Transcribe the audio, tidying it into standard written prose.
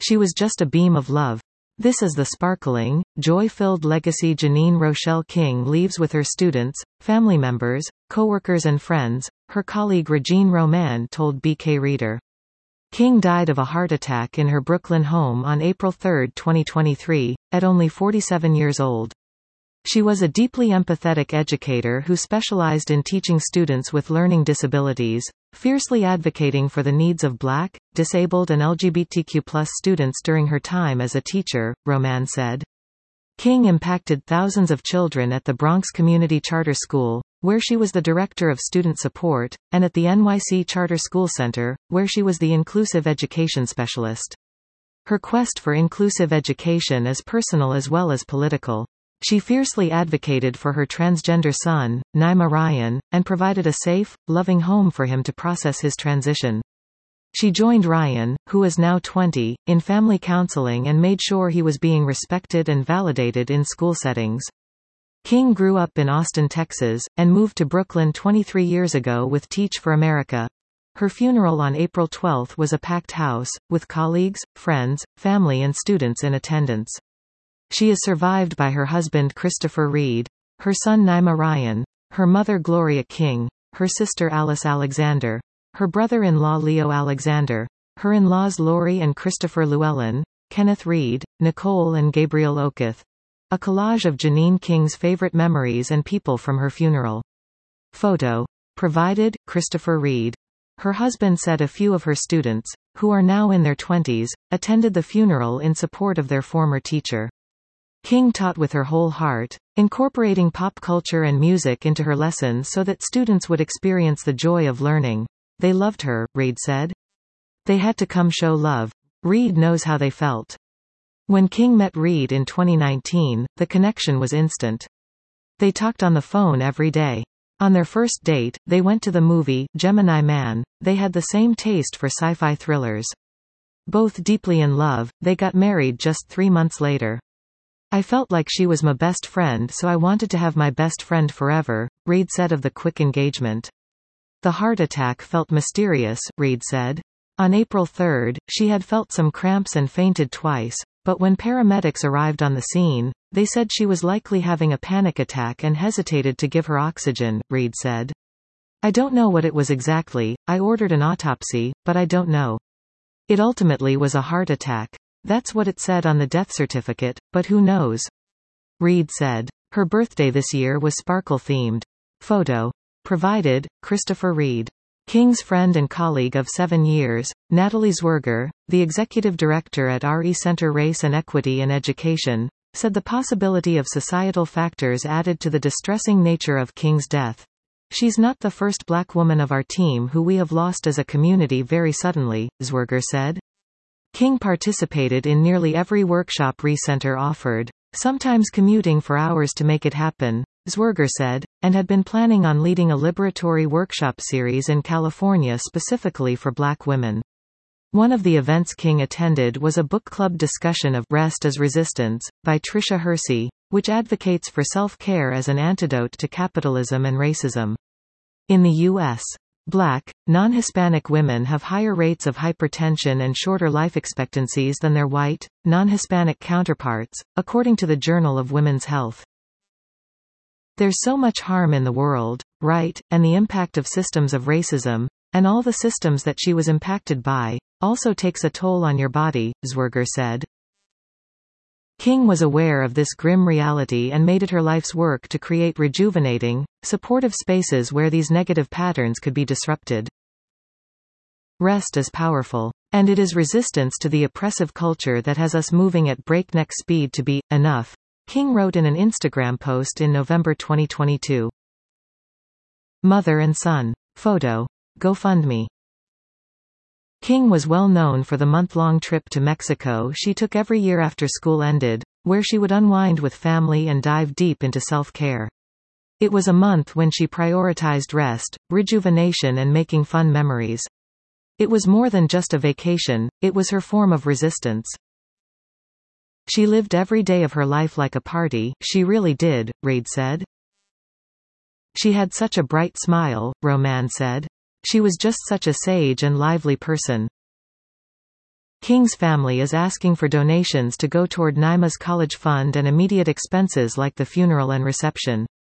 She was just a beam of love. This is the sparkling, joy-filled legacy Janine Rochelle King leaves with her students, family members, co-workers and friends, her colleague Regine Roman told BK Reader. King died of a heart attack in her Brooklyn home on April 3, 2023, at only 47 years old. She was a deeply empathetic educator who specialized in teaching students with learning disabilities, fiercely advocating for the needs of Black, disabled and LGBTQ+ students during her time as a teacher, Roman said. King impacted thousands of children at the Bronx Community Charter School, where she was the director of student support, and at the NYC Charter School Center, where she was the inclusive education specialist. Her quest for inclusive education is personal as well as political. She fiercely advocated for her transgender son, Naima Ryan, and provided a safe, loving home for him to process his transition. She joined Ryan, who is now 20, in family counseling and made sure he was being respected and validated in school settings. King grew up in Austin, Texas, and moved to Brooklyn 23 years ago with Teach for America. Her funeral on April 12 was a packed house, with colleagues, friends, family and students in attendance. She is survived by her husband Christopher Reed, her son Naima Ryan, her mother Gloria King, her sister Alice Alexander, her brother-in-law Leo Alexander, her in-laws Lori and Christopher Llewellyn, Kenneth Reed, Nicole and Gabriel Oketh. A collage of Janine King's favorite memories and people from her funeral. Photo. Provided, Christopher Reed. Her husband said a few of her students, who are now in their 20s, attended the funeral in support of their former teacher. King taught with her whole heart, incorporating pop culture and music into her lessons so that students would experience the joy of learning. They loved her, Reed said. They had to come show love. Reed knows how they felt. When King met Reed in 2019, the connection was instant. They talked on the phone every day. On their first date, they went to the movie, Gemini Man. They had the same taste for sci-fi thrillers. Both deeply in love, they got married just 3 months later. I felt like she was my best friend, so I wanted to have my best friend forever, Reed said of the quick engagement. The heart attack felt mysterious, Reed said. On April 3, she had felt some cramps and fainted twice, but when paramedics arrived on the scene, they said she was likely having a panic attack and hesitated to give her oxygen, Reed said. I don't know what it was exactly, I ordered an autopsy, but I don't know. It ultimately was a heart attack. That's what it said on the death certificate, but who knows? Reed said. Her birthday this year was sparkle-themed. Photo. Provided, Christopher Reed. King's friend and colleague of 7 years, Natalie Zwerger, the executive director at RE Center Race and Equity in Education, said the possibility of societal factors added to the distressing nature of King's death. She's not the first Black woman of our team who we have lost as a community very suddenly, Zwerger said. King participated in nearly every workshop RE Center offered, sometimes commuting for hours to make it happen, Zwerger said, and had been planning on leading a liberatory workshop series in California specifically for Black women. One of the events King attended was a book club discussion of Rest as Resistance, by Tricia Hersey, which advocates for self-care as an antidote to capitalism and racism. In the U.S., Black, non-Hispanic women have higher rates of hypertension and shorter life expectancies than their white, non-Hispanic counterparts, according to the Journal of Women's Health. There's so much harm in the world, right, and the impact of systems of racism, and all the systems that she was impacted by, also takes a toll on your body, Zwerger said. King was aware of this grim reality and made it her life's work to create rejuvenating, supportive spaces where these negative patterns could be disrupted. Rest is powerful. And it is resistance to the oppressive culture that has us moving at breakneck speed to be enough, King wrote in an Instagram post in November 2022. Mother and son. Photo. GoFundMe. King was well known for the month-long trip to Mexico she took every year after school ended, where she would unwind with family and dive deep into self-care. It was a month when she prioritized rest, rejuvenation and making fun memories. It was more than just a vacation, it was her form of resistance. She lived every day of her life like a party, she really did, Reed said. She had such a bright smile, Roman said. She was just such a sage and lively person. King's family is asking for donations to go toward Naima's college fund and immediate expenses like the funeral and reception.